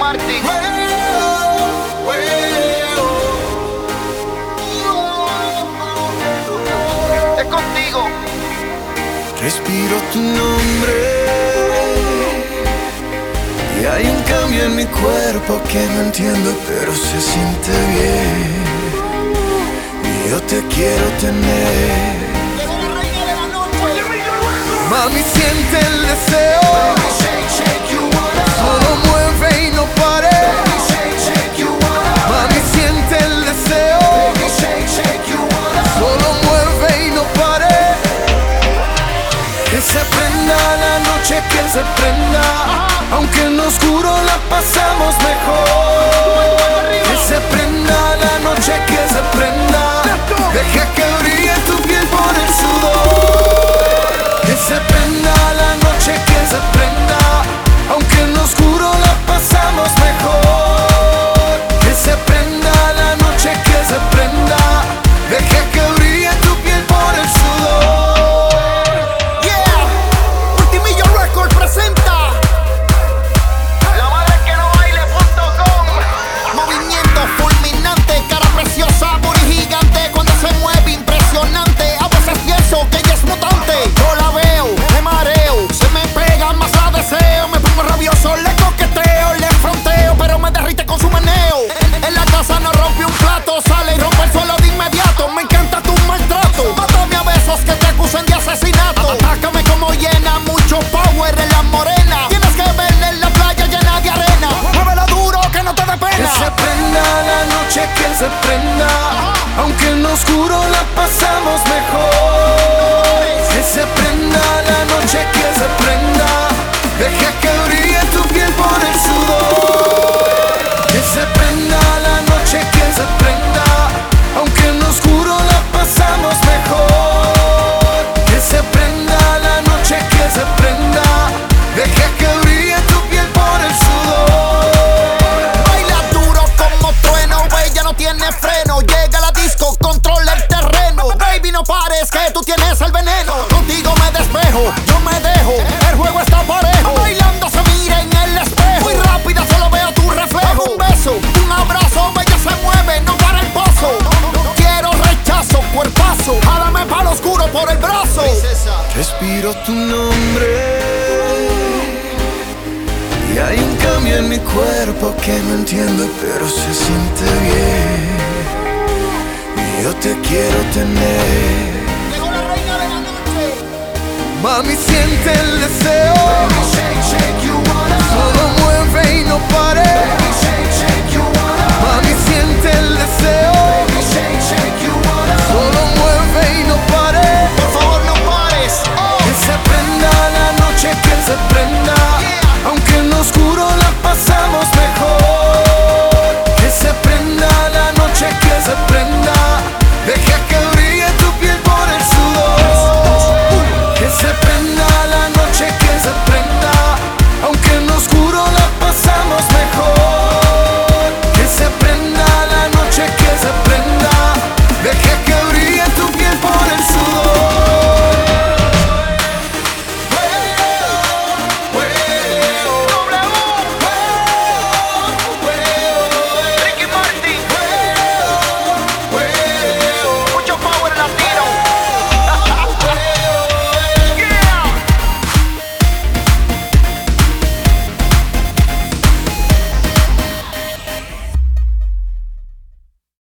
Martin. Es contigo. Respiro tu nombre y hay un cambio en mi cuerpo que no entiendo, pero se siente bien. Y yo te quiero tener. Mami, siente el deseo. Solo mueve y no pare. Mami, siente el deseo. Solo mueve y no pare. Que se prenda la noche, que se prenda. Aunque en lo oscuro la pasamos mejor. Que se prenda la noche, que se prenda. Deja que brille tu piel por el sudor. Que se prenda la noche, que se prenda. Aunque en lo oscuro la pasamos mejor. Que se prenda la noche, que se prenda. Deja que brille tu piel por el sudor. Yeah, Ultimillo Record presenta La madre que no baile.com. movimiento fulminante, cara preciosa, booty gigante, cuando se mueve impresionante. A veces pienso que ella es mutante. Yo la veo, me mareo, se me pega, más la deseo. Me pongo rabioso, le coqueteo, le fronteo, pero me derrite con su meneo. En la casa no rompe un plato, sale y rompe el suelo de inmediato. Me encanta tu maltrato, mátame a besos que te acusen de asesinato. Atácame como llena, mucho power en la morena. Tienes que verla en la playa llena de arena. Muévela duro que no te dé Que pena. se prenda la noche, que se prenda. Aunque en lo oscuro la pasamos mejor. Que se prenda la noche, que se prenda. Deja que brille tu piel por el sudor. Que se prenda la noche, que se prenda. Aunque en lo oscuro la pasamos mejor. Que se prenda la noche, que se prenda. Deja que brille tu piel por el sudor. Baila duro como trueno, ella no tiene freno. Llega a la disco, controla el terreno. Baby, no pares que tú tienes el veneno. Contigo me despejo, yo me dejo. El juego está parejo. Bailando se mira en el espejo. Muy rápida, solo veo tu reflejo. Un beso, un abrazo, ella se mueve, no para el pozo. Quiero rechazo, cuerpazo. Jálame pa'lo oscuro por el brazo. Respiro tu nombre y hay un cambio en mi cuerpo que no entiendo, pero se siente bien. Y yo te quiero tener. Llegó la reina de la noche. Mami, siente el deseo.